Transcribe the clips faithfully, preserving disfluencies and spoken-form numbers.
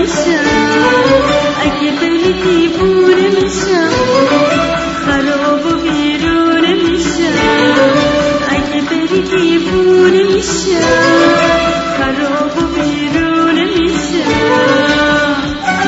میشم، اگه بری دیوونه میشم، خراب و بیرونه میشم، اگه بری دیوونه میشم، خراب و بیرونه میشم.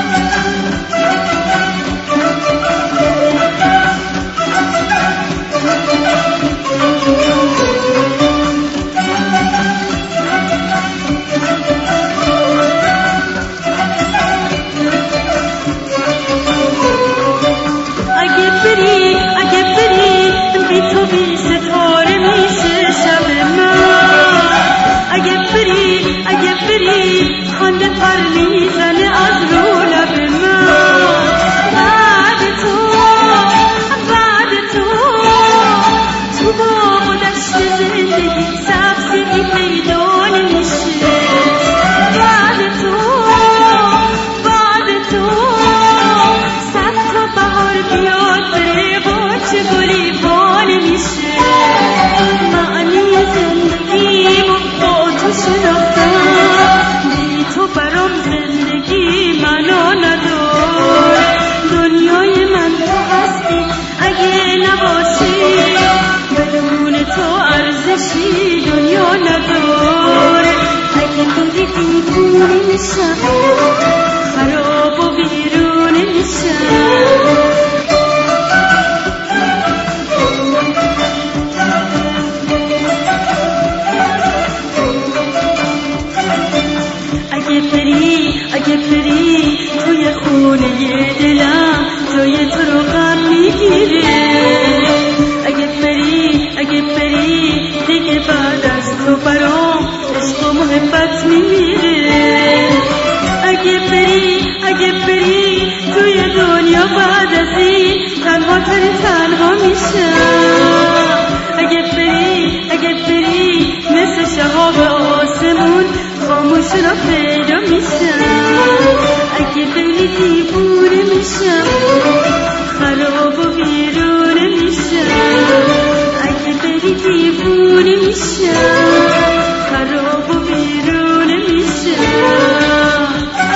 اگه بری اگه بری بی تو بی ستاره میشه شب من، اگه بری اگه بری خنده پر میزنه از رو لب من. بعد تو بعد تو تو باغ و دشت زندگی سبزی پیدا نمیشه. بعد تو بعد تو صد تا بهار بیاد بره با چه گلی با نمیشه. معنی زندگیمو با تو شناختم، بی تو برام زندگی معنا نداره. دنیای من تو هستی، اگه نباشی بدون تو ارزشی دنیا نداره. اگه بری دیوونه میشم، خراب و بیرونه میشم. اگه بری اگه بری توی خونه دلم جای تو رو غم میگیره. اگه بری اگه بری دیگه بعد از تو برام عشق و محبت میمیره. اگه بری اگه بری توی دنیا بعد از این تنها تر تنها میشم. اگه بری اگه بری مثل شهاب آسمون خاموش را پیدا میشم. اگه بری دیوونه میشم، خراب و بیرونه میشم. اگه بری دیوونه میشم، خراب و بیرونه میشم.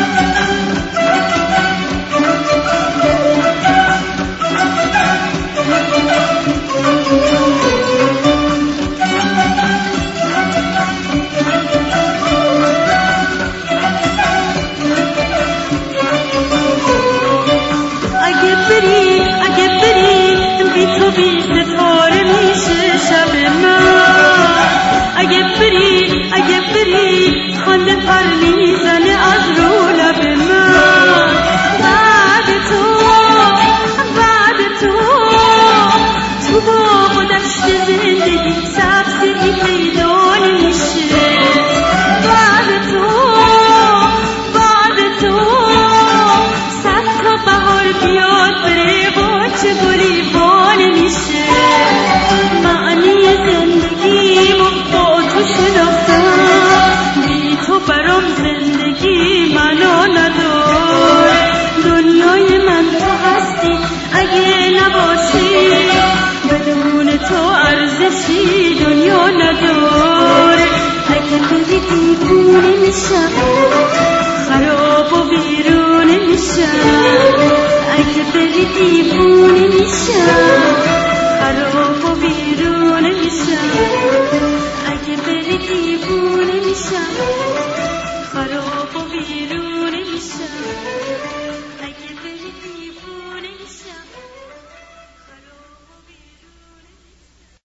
اگه بری اگه بری بی تو بی ستاره میشه شب من. اگه بری اگه بری خنده پر میزنه از رو لب من. بعد تو بعد تو تو باغ و دشت زندگی سبزی پیدا نمیشه. بعد تو بعد تو صد تا بهار بیاد بره با چه گلی با نمیشه. معنی زندگیمو با تو شناختم،